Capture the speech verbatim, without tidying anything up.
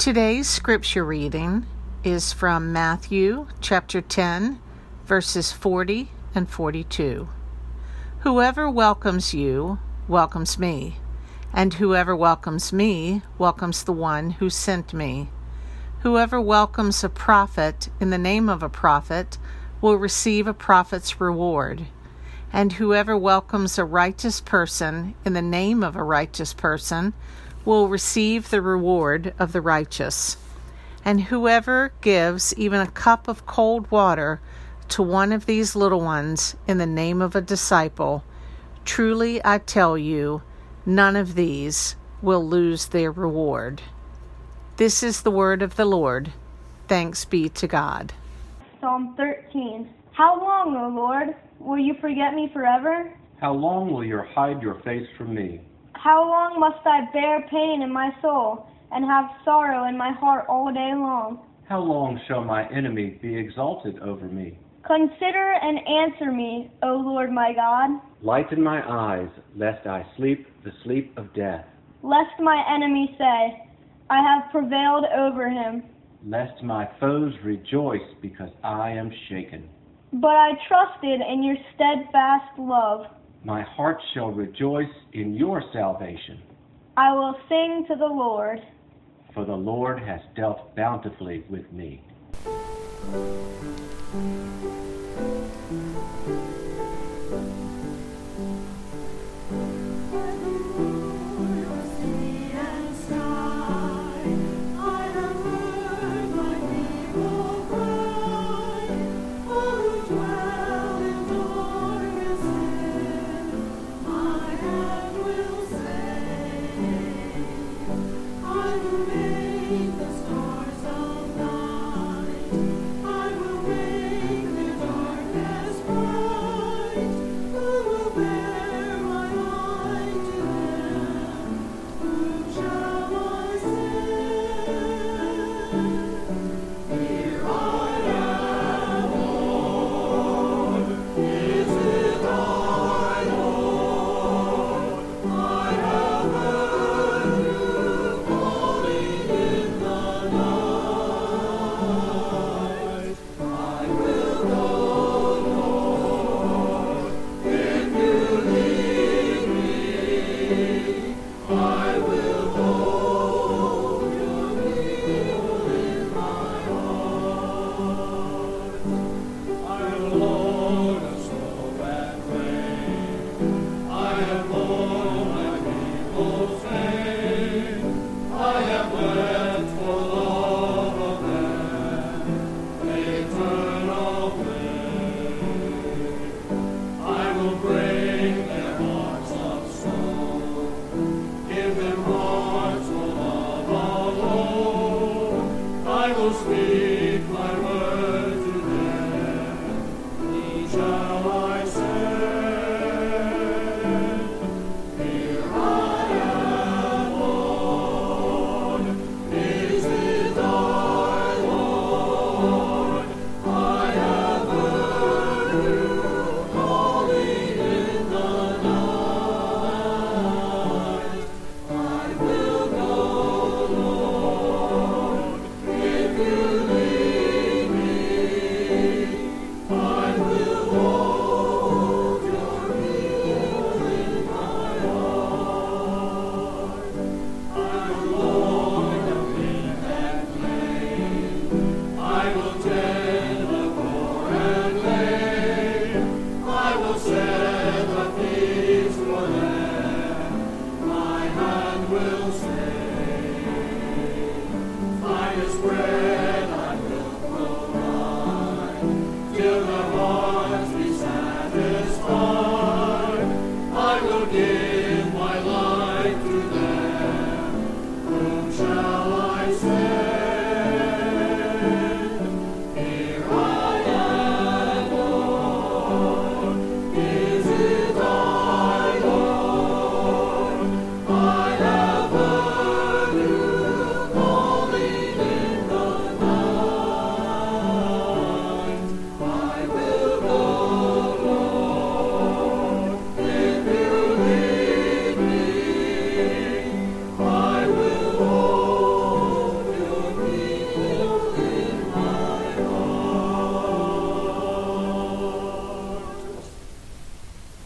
Today's scripture reading is from Matthew chapter ten, verses forty and forty-two. Whoever welcomes you welcomes me, and whoever welcomes me welcomes the one who sent me. Whoever welcomes a prophet in the name of a prophet will receive a prophet's reward, and whoever welcomes a righteous person in the name of a righteous person will receive the reward of the righteous. And whoever gives even a cup of cold water to one of these little ones in the name of a disciple, truly I tell you, none of these will lose their reward. This is the word of the Lord. Thanks be to God. Psalm thirteen. How long, O Lord, will you forget me forever? How long will you hide your face from me? How long must I bear pain in my soul, and have sorrow in my heart all day long? How long shall my enemy be exalted over me? Consider and answer me, O Lord my God. Lighten my eyes, lest I sleep the sleep of death. Lest my enemy say, I have prevailed over him. Lest my foes rejoice because I am shaken. But I trusted in your steadfast love. My heart shall rejoice in your salvation. I will sing to the Lord. For the Lord has dealt bountifully with me. Sweet.